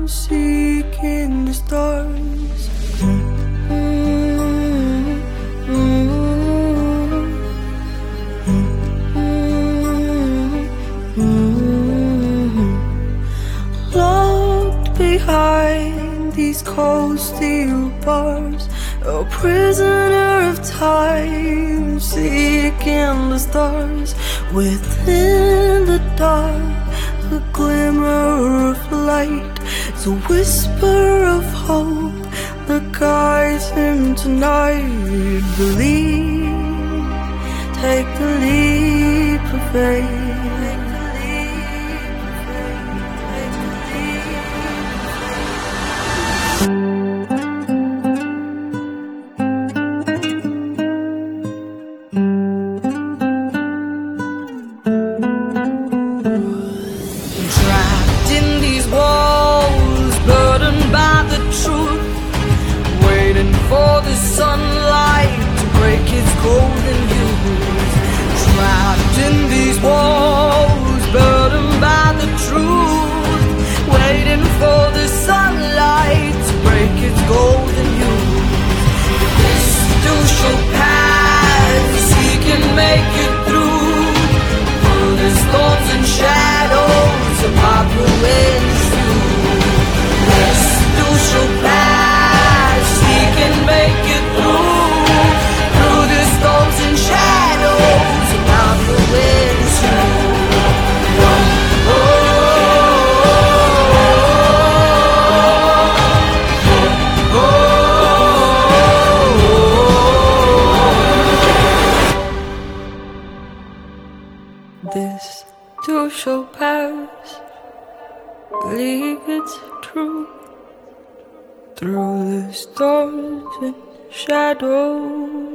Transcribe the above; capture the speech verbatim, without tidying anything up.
seeking the stars. Locked behind these cold steel bars, a prisoner of time, seeking the stars. Within the dark, a glimmer of light, it's a whisper of hope that guides him tonight. Believe, take the leap of faith. Trapped in these walls, burdened by the truth, waiting for the sunlight to break its golden hues. Trapped in these walls, burdened by the truth, waiting for the sunlight to break its golden hues. This too shall pass, he can make it through, through the storms and shadows of Papa wins you. This too shall pass, he can make it through, through the storms and shadows of Papa wins you. Oh, oh, oh. This too shall pass, believe it's true, through the storms and shadows